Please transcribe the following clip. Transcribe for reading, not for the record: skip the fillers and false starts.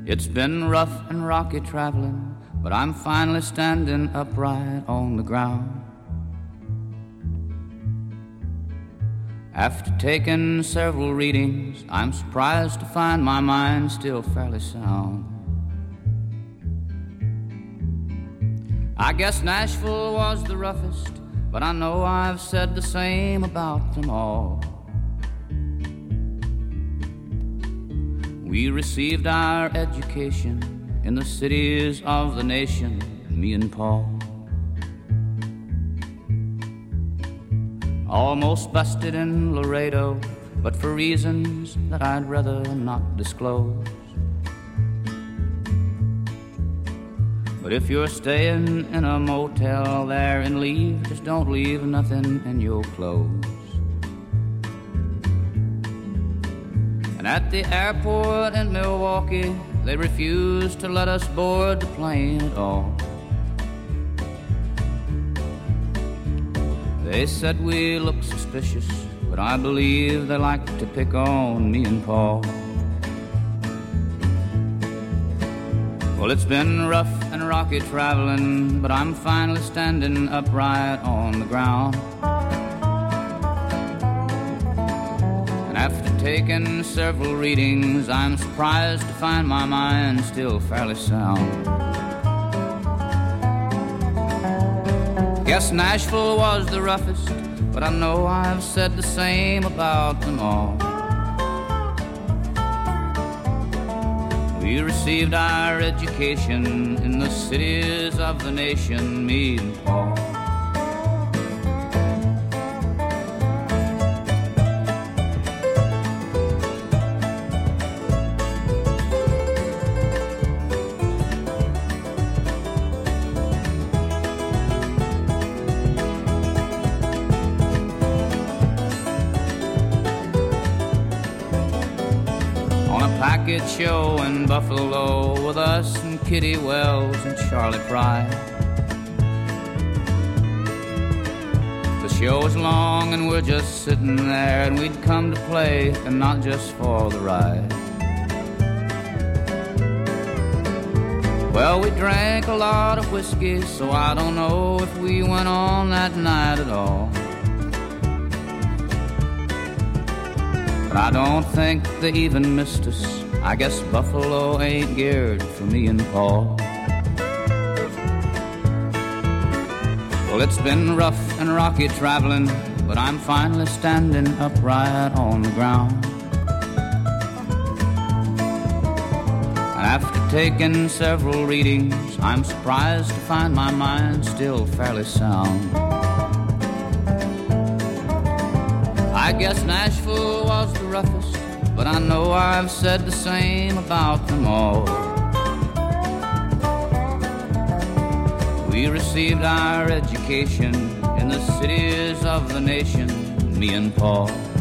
It's been rough and rocky traveling, but I'm finally standing upright on the ground. After taking several readings, I'm surprised to find my mind still fairly sound. I guess Nashville was the roughest, but I know I've said the same about them all. We received our education in the cities of the nation, me and Paul. Almost busted in Laredo, but for reasons that I'd rather not disclose. But if you're staying in a motel there and leave, just don't leave nothing in your clothes. And at the airport in Milwaukee, they refused to let us board the plane at all. They said we looked suspicious, but I believe they like to pick on me and Paul. Well, it's been rough and rocky traveling, but I'm finally standing upright on the ground. And after taking several readings, I'm surprised to find my mind still fairly sound. Guess Nashville was the roughest, but I know I've said the same about them all. We received our education in the cities of the nation, me and Paul. Show in Buffalo with us and Kitty Wells and Charlie Pride. The show was long and we're just sitting there, and we'd come to play and not just for the ride. Well, we drank a lot of whiskey, so I don't know if we went on that night at all. But I don't think they even missed us. I guess Buffalo ain't geared for me and Paul. Well, it's been rough and rocky traveling, but I'm finally standing upright on the ground. And after taking several readings, I'm surprised to find my mind still fairly sound. I guess Nashville was the roughest, but I know I've said the same about them all. We received our education in the cities of the nation, me and Paul.